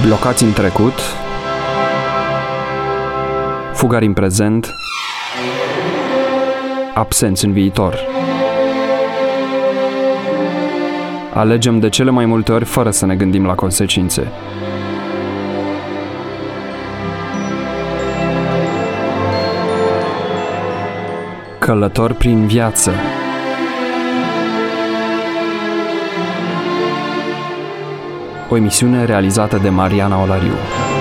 Blocați în trecut, fugari în prezent, absenți în viitor. Alegem de cele mai multe ori fără să ne gândim la consecințe. Călător prin viață. O emisiune realizată de Mariana Olariu.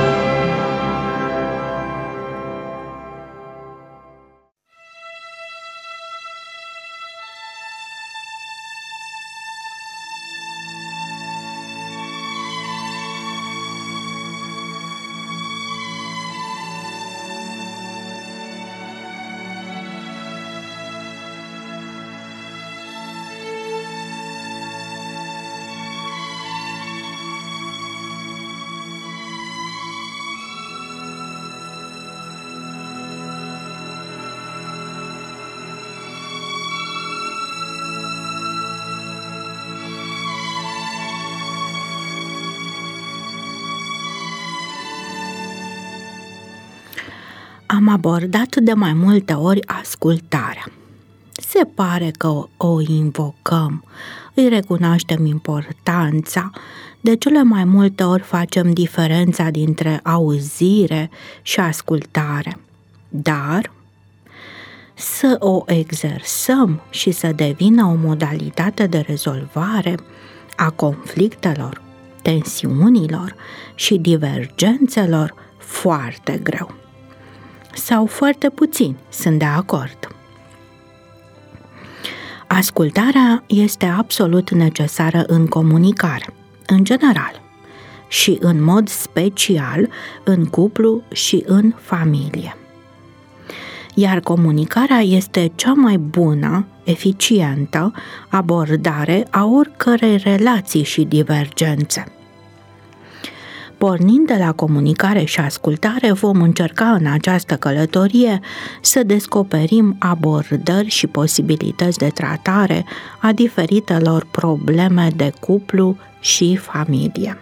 Am abordat de mai multe ori ascultarea. Se pare că o invocăm, îi recunoaștem importanța, de cele mai multe ori facem diferența dintre auzire și ascultare. Dar să o exersăm și să devină o modalitate de rezolvare a conflictelor, tensiunilor și divergențelor, foarte greu. Sau foarte puțini sunt de acord. Ascultarea este absolut necesară în comunicare, în general, și în mod special în cuplu și în familie. Iar comunicarea este cea mai bună, eficientă abordare a oricărei relații și divergențe. Pornind de la comunicare și ascultare, vom încerca în această călătorie să descoperim abordări și posibilități de tratare a diferitelor probleme de cuplu și familie.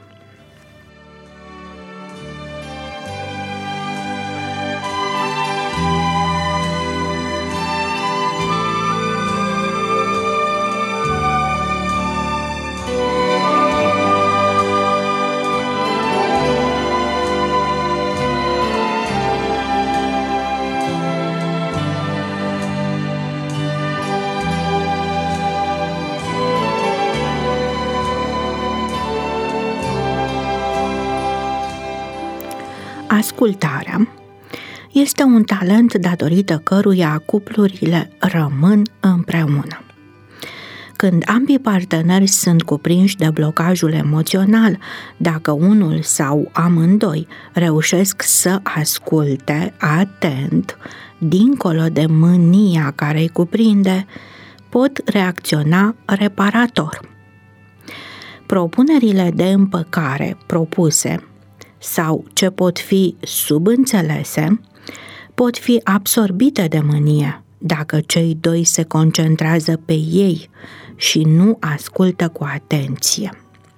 Ascultarea este un talent datorită căruia cuplurile rămân împreună. Când ambii parteneri sunt cuprinși de blocajul emoțional, dacă unul sau amândoi reușesc să asculte atent, dincolo de mânia care îi cuprinde, pot reacționa reparator. Propunerile de împăcare propuse sau ce pot fi subînțelese, pot fi absorbite de mânie dacă cei doi se concentrează pe ei și nu ascultă cu atenție.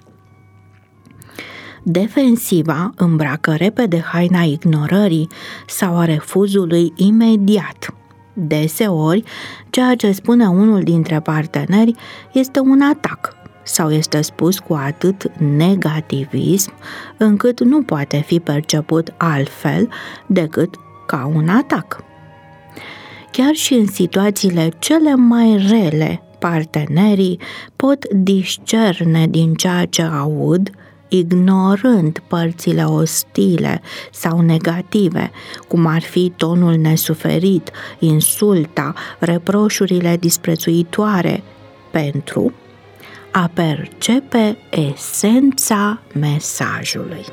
Defensiva îmbracă repede haina ignorării sau a refuzului imediat. Deseori, ceea ce spune unul dintre parteneri este un atac sau este spus cu atât negativism încât nu poate fi perceput altfel decât ca un atac. Chiar și în situațiile cele mai rele, partenerii pot discerne din ceea ce aud, ignorând părțile ostile sau negative, cum ar fi tonul nesuferit, insulta, reproșurile disprețuitoare, pentru a percepe esența mesajului.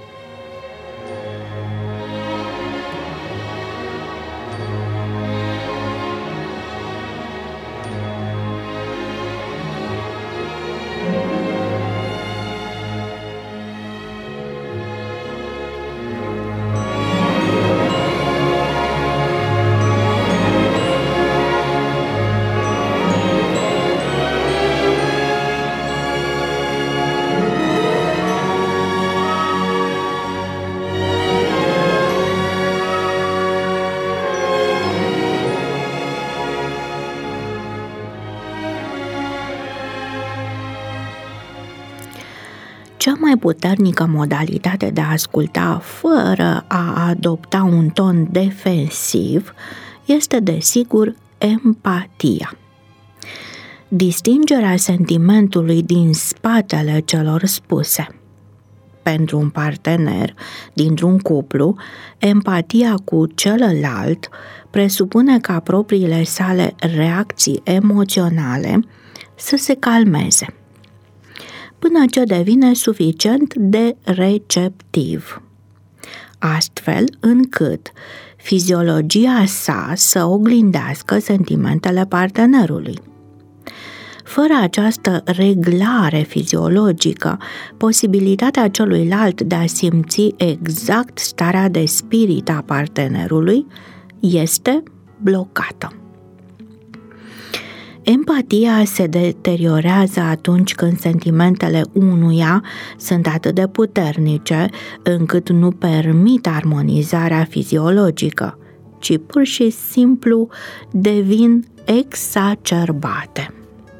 Cea mai puternică modalitate de a asculta fără a adopta un ton defensiv este, desigur, empatia. Distingerea sentimentului din spatele celor spuse. Pentru un partener dintr-un cuplu, empatia cu celălalt presupune ca propriile sale reacții emoționale să se calmeze, până ce devine suficient de receptiv, astfel încât fiziologia sa să oglindească sentimentele partenerului. Fără această reglare fiziologică, posibilitatea celuilalt de a simți exact starea de spirit a partenerului este blocată. Empatia se deteriorează atunci când sentimentele unuia sunt atât de puternice încât nu permit armonizarea fiziologică, ci pur și simplu devin exacerbate.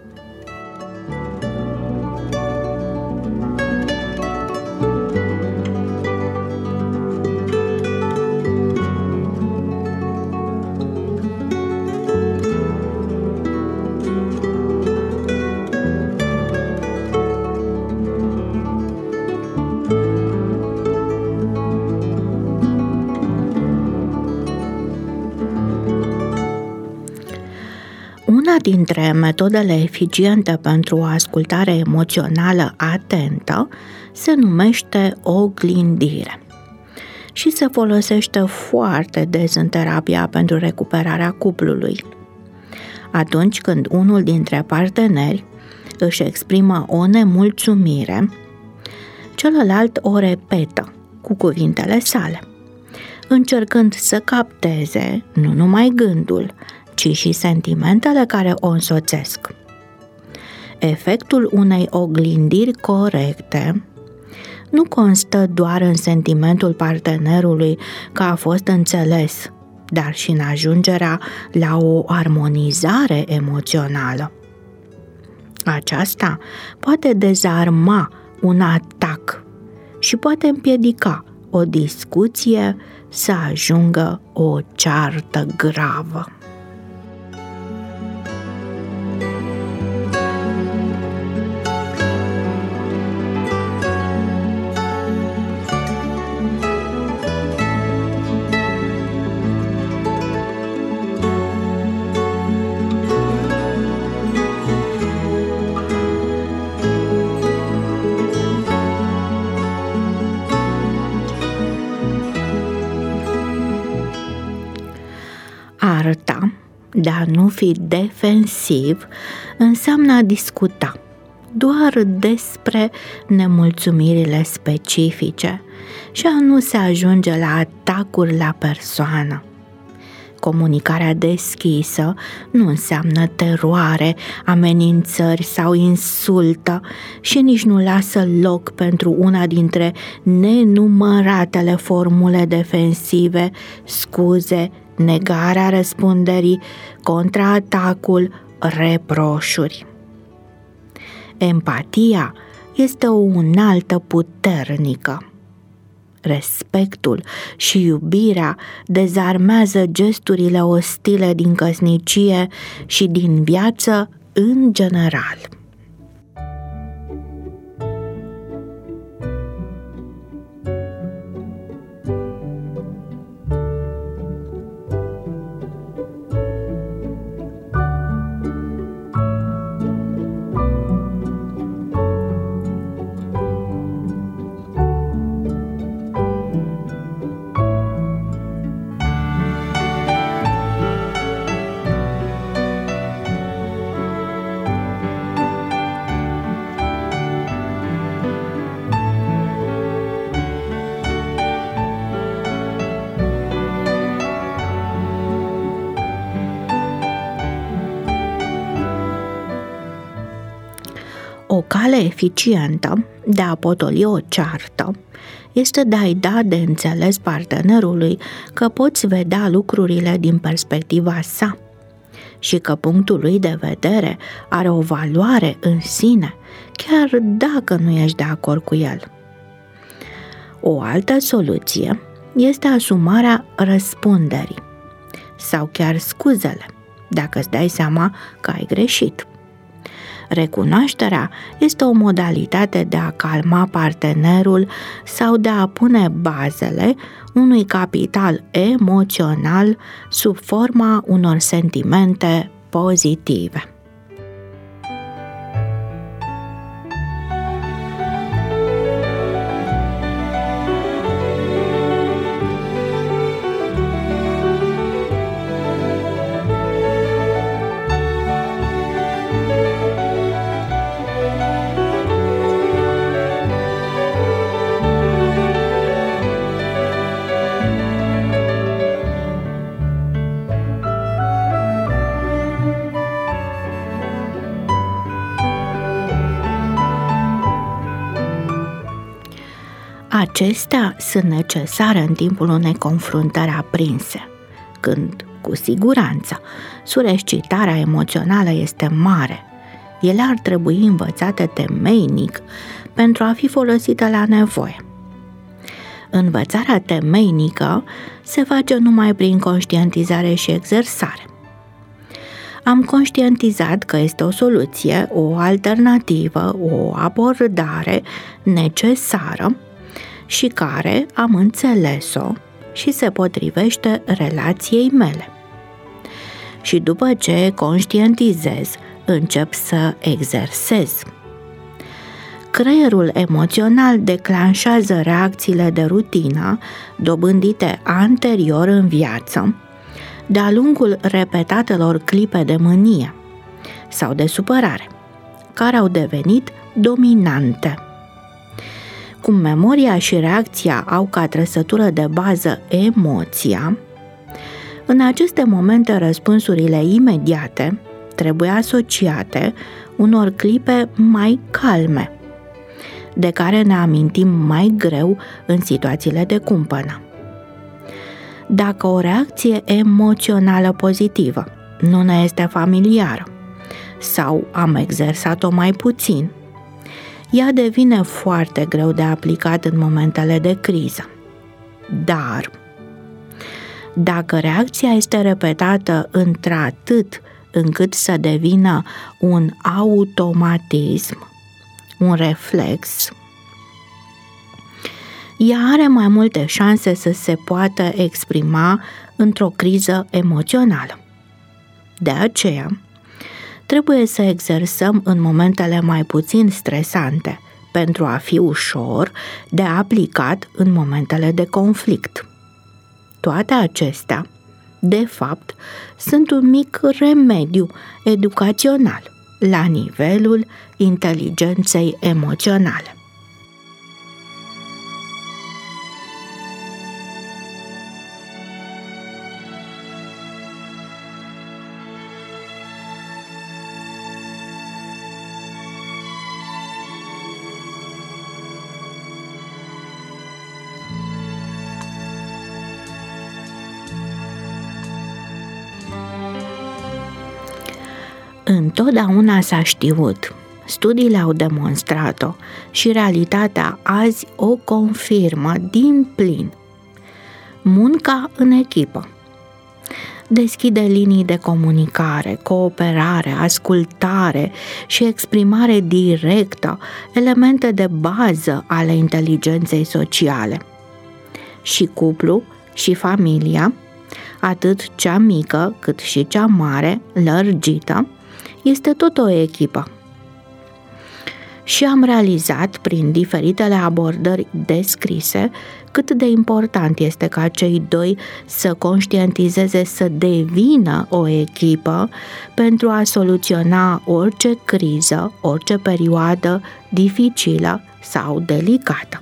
Una dintre metodele eficiente pentru o ascultare emoțională atentă se numește oglindire și se folosește foarte des în terapia pentru recuperarea cuplului. Atunci când unul dintre parteneri își exprimă o nemulțumire, celălalt o repetă cu cuvintele sale, încercând să capteze nu numai gândul, ci și sentimentele care o însoțesc. Efectul unei oglindiri corecte nu constă doar în sentimentul partenerului că a fost înțeles, dar și în ajungerea la o armonizare emoțională. Aceasta poate dezarma un atac și poate împiedica o discuție să ajungă o ceartă gravă. Arta de a nu fi defensiv înseamnă a discuta doar despre nemulțumirile specifice și a nu se ajunge la atacuri la persoană. Comunicarea deschisă nu înseamnă teroare, amenințări sau insultă și nici nu lasă loc pentru una dintre nenumăratele formule defensive, scuze, negarea răspunderii, contraatacul, reproșuri. Empatia este o unaltă puternică. Respectul și iubirea dezarmează gesturile ostile din căsnicie și din viață în general. O cale eficientă de a potoli o ceartă este de a-i da de înțeles partenerului că poți vedea lucrurile din perspectiva sa și că punctul lui de vedere are o valoare în sine, chiar dacă nu ești de acord cu el. O altă soluție este asumarea răspunderii sau chiar scuzele, dacă îți dai seama că ai greșit. Recunoașterea este o modalitate de a calma partenerul sau de a pune bazele unui capital emoțional sub forma unor sentimente pozitive. Acestea sunt necesare în timpul unei confruntări aprinse, când, cu siguranță, surescitarea emoțională este mare. Ele ar trebui învățate temeinic pentru a fi folosite la nevoie. Învățarea temeinică se face numai prin conștientizare și exersare. Am conștientizat că este o soluție, o alternativă, o abordare necesară și care am înțeles-o și se potrivește relației mele. Și după ce conștientizez, încep să exersez. Creierul emoțional declanșează reacțiile de rutină dobândite anterior în viață, de-a lungul repetatelor clipe de mânie sau de supărare, care au devenit dominante. Cum memoria și reacția au ca trăsătură de bază emoția, în aceste momente răspunsurile imediate trebuie asociate unor clipe mai calme, de care ne amintim mai greu în situațiile de cumpănă. Dacă o reacție emoțională pozitivă nu ne este familiară sau am exersat-o mai puțin, ea devine foarte greu de aplicat în momentele de criză. Dar, dacă reacția este repetată într-atât încât să devină un automatism, un reflex, ea are mai multe șanse să se poată exprima într-o criză emoțională. De aceea, trebuie să exersăm în momentele mai puțin stresante pentru a fi ușor de aplicat în momentele de conflict. Toate acestea, de fapt, sunt un mic remediu educațional la nivelul inteligenței emoționale. Întotdeauna s-a știut, studiile au demonstrat-o și realitatea azi o confirmă din plin. Munca în echipă deschide linii de comunicare, cooperare, ascultare și exprimare directă, elemente de bază ale inteligenței sociale. Și cuplu și familia, atât cea mică cât și cea mare, lărgită, este tot o echipă. Și am realizat prin diferitele abordări descrise cât de important este ca cei doi să conștientizeze să devină o echipă pentru a soluționa orice criză, orice perioadă dificilă sau delicată.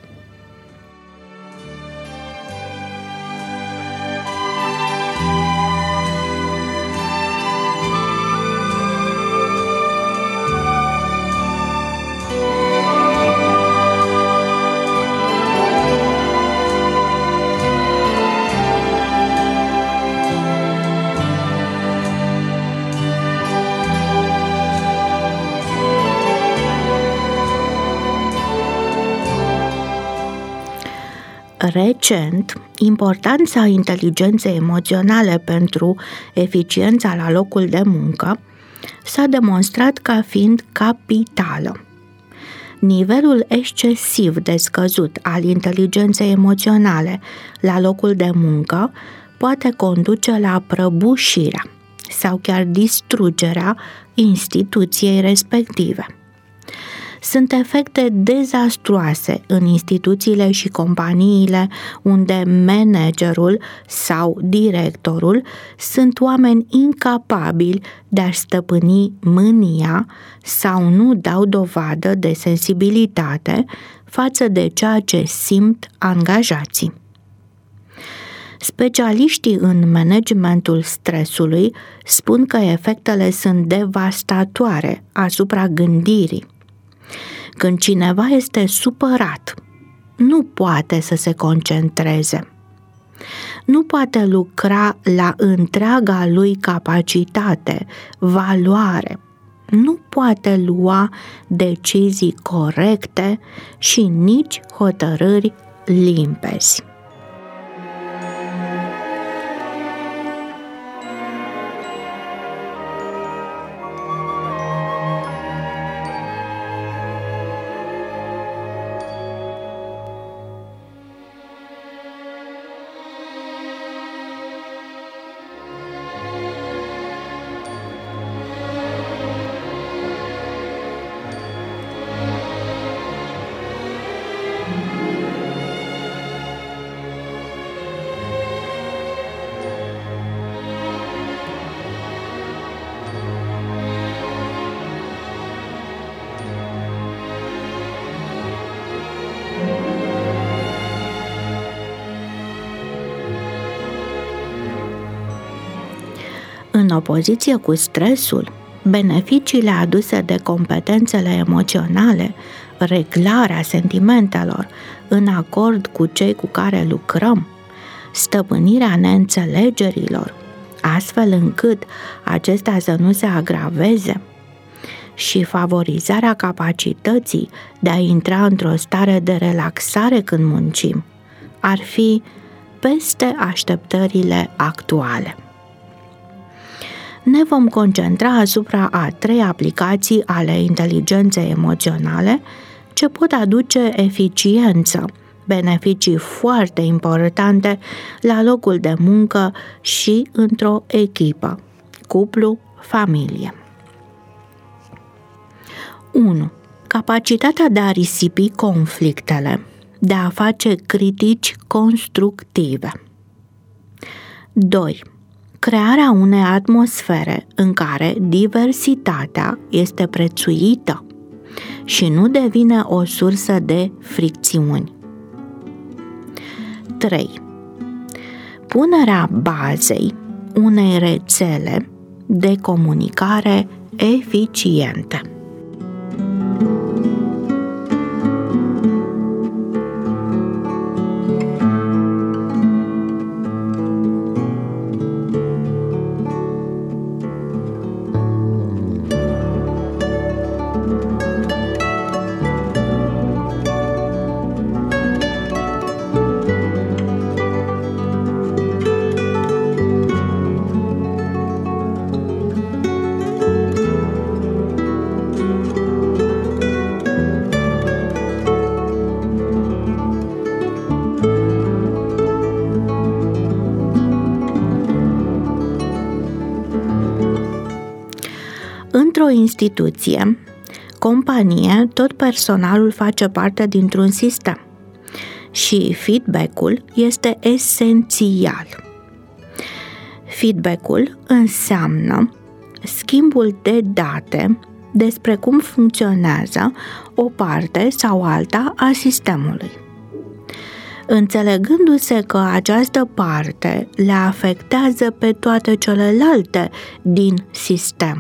Recent, importanța inteligenței emoționale pentru eficiența la locul de muncă s-a demonstrat ca fiind capitală. Nivelul excesiv de scăzut al inteligenței emoționale la locul de muncă poate conduce la prăbușirea sau chiar distrugerea instituției respective. Sunt efecte dezastruoase în instituțiile și companiile unde managerul sau directorul sunt oameni incapabili de a stăpâni mânia sau nu dau dovadă de sensibilitate față de ceea ce simt angajații. Specialiștii în managementul stresului spun că efectele sunt devastatoare asupra gândirii. Când cineva este supărat, nu poate să se concentreze. Nu poate lucra la întreaga lui capacitate, valoare. Nu poate lua decizii corecte și nici hotărâri limpezi. În opoziție cu stresul, beneficiile aduse de competențele emoționale, reglarea sentimentelor în acord cu cei cu care lucrăm, stăpânirea neînțelegerilor, astfel încât acestea să nu se agraveze, și favorizarea capacității de a intra într-o stare de relaxare când muncim, ar fi peste așteptările actuale. Ne vom concentra asupra a 3 aplicații ale inteligenței emoționale ce pot aduce eficiență, beneficii foarte importante la locul de muncă și într-o echipă, cuplu, familie. 1. Capacitatea de a risipi conflictele, de a face critici constructive. 2. Crearea unei atmosfere în care diversitatea este prețuită și nu devine o sursă de fricțiuni. 3. Punerea bazei unei rețele de comunicare eficiente. Într-o instituție, companie, tot personalul face parte dintr-un sistem și feedback-ul este esențial. Feedback-ul înseamnă schimbul de date despre cum funcționează o parte sau alta a sistemului. Înțelegându-se că această parte le afectează pe toate celelalte din sistem.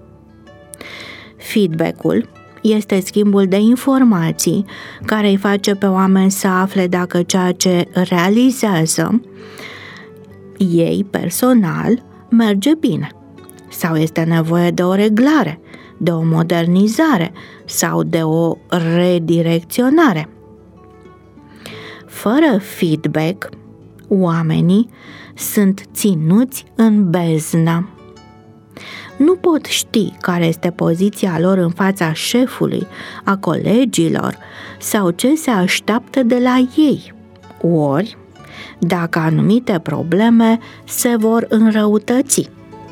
Feedback-ul este schimbul de informații care îi face pe oameni să afle dacă ceea ce realizează ei personal merge bine sau este nevoie de o reglare, de o modernizare sau de o redirecționare. fără feedback, oamenii sunt ținuți în beznă. Nu pot ști care este poziția lor în fața șefului, a colegilor sau ce se așteaptă de la ei. Ori, dacă anumite probleme se vor înrăutăți.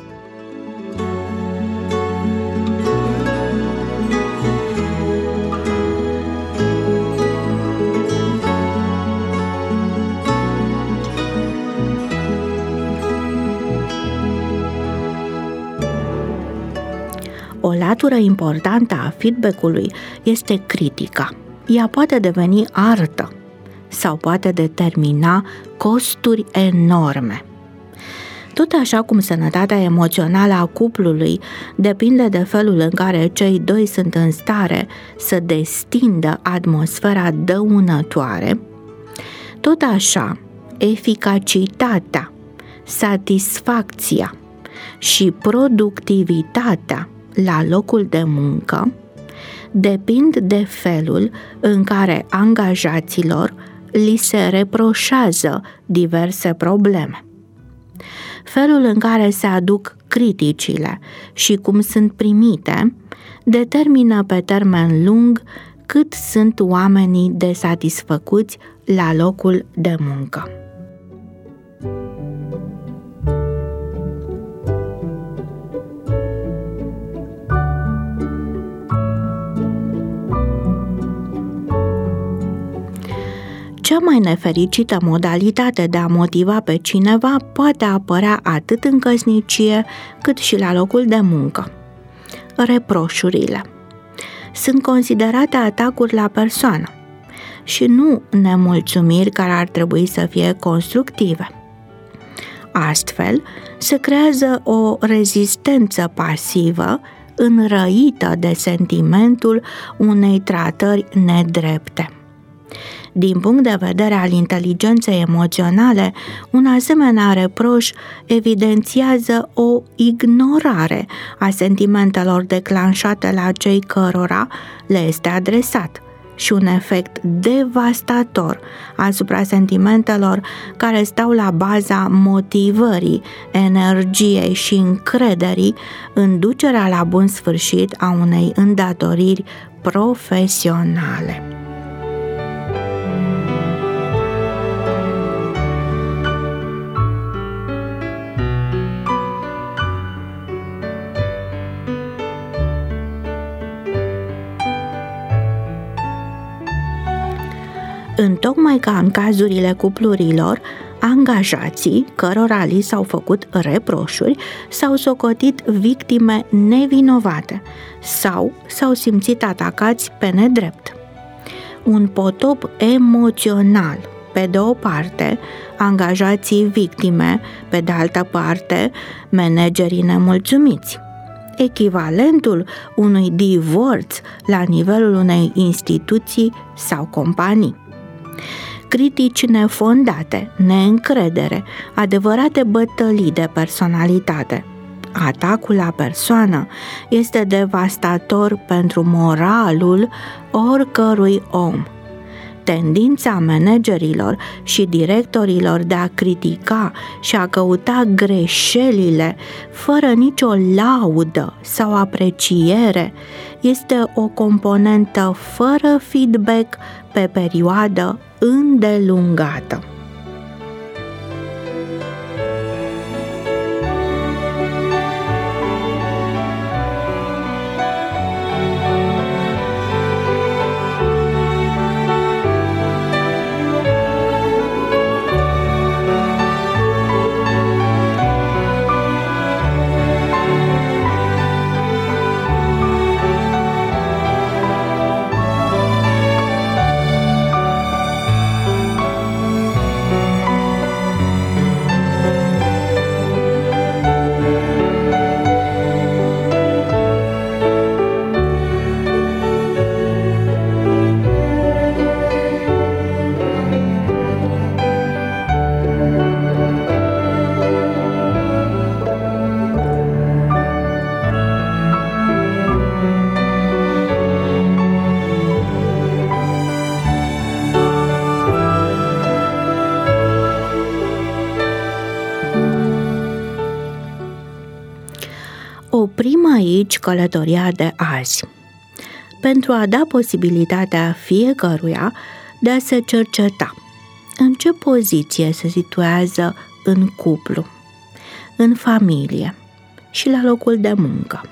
O latură importantă a feedback-ului este critica. Ea poate deveni artă sau poate determina costuri enorme. Tot așa cum sănătatea emoțională a cuplului depinde de felul în care cei doi sunt în stare să destindă atmosfera dăunătoare, tot așa eficacitatea, satisfacția și productivitatea la locul de muncă depind de felul în care angajaților li se reproșează diverse probleme. Felul în care se aduc criticile și cum sunt primite determină pe termen lung cât sunt oamenii desatisfăcuți la locul de muncă. Cea mai nefericită modalitate de a motiva pe cineva poate apărea atât în căsnicie cât și la locul de muncă. Reproșurile sunt considerate atacuri la persoană și nu nemulțumiri care ar trebui să fie constructive. Astfel, se creează o rezistență pasivă înrăită de sentimentul unei tratări nedrepte. Din punct de vedere al inteligenței emoționale, un asemenea reproș evidențiază o ignorare a sentimentelor declanșate la cei cărora le este adresat și un efect devastator asupra sentimentelor care stau la baza motivării, energiei și încrederii în ducerea la bun sfârșit a unei îndatoriri profesionale. Întocmai ca în cazurile cuplurilor, angajații cărora li s-au făcut reproșuri s-au socotit victime nevinovate sau s-au simțit atacați pe nedrept. Un potop emoțional, pe de o parte, angajații victime, pe de altă parte, managerii nemulțumiți. Echivalentul unui divorț la nivelul unei instituții sau companii. Critici nefondate, neîncredere, adevărate bătălii de personalitate. Atacul la persoană este devastator pentru moralul oricărui om. Tendința managerilor și directorilor de a critica și a căuta greșelile fără nicio laudă sau apreciere este o componentă fără feedback pe perioadă îndelungată. aici călătoria de azi, pentru a da posibilitatea fiecăruia de a se cerceta în ce poziție se situează în cuplu, în familie și la locul de muncă.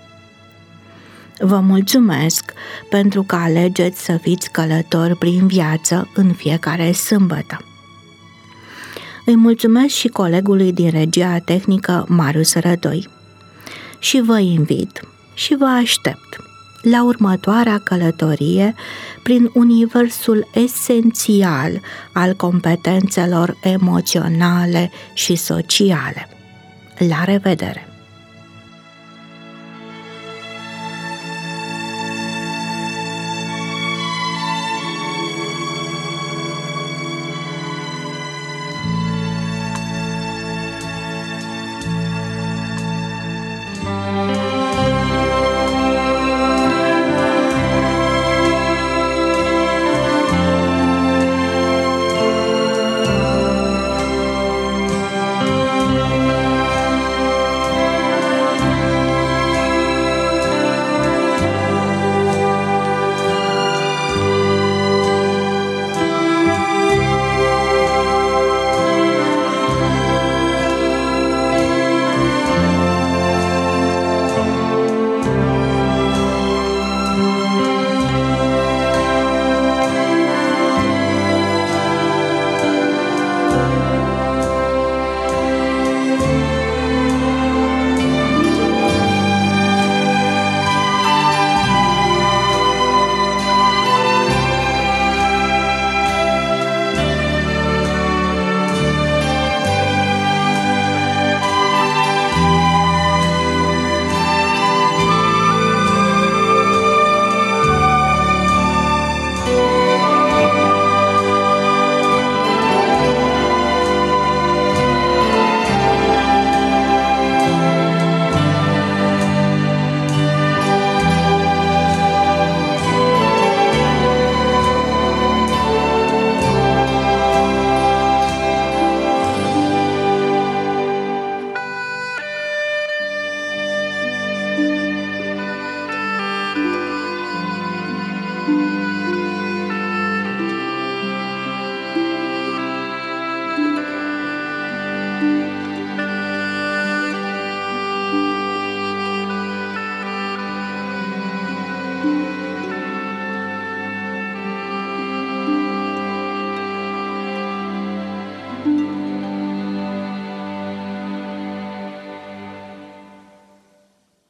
Vă mulțumesc pentru că alegeți să fiți călători prin viață în fiecare sâmbătă. Îi mulțumesc și colegului din regia tehnică Marius Rădoi și vă invit și vă aștept la următoarea călătorie prin universul esențial al competențelor emoționale și sociale. La revedere!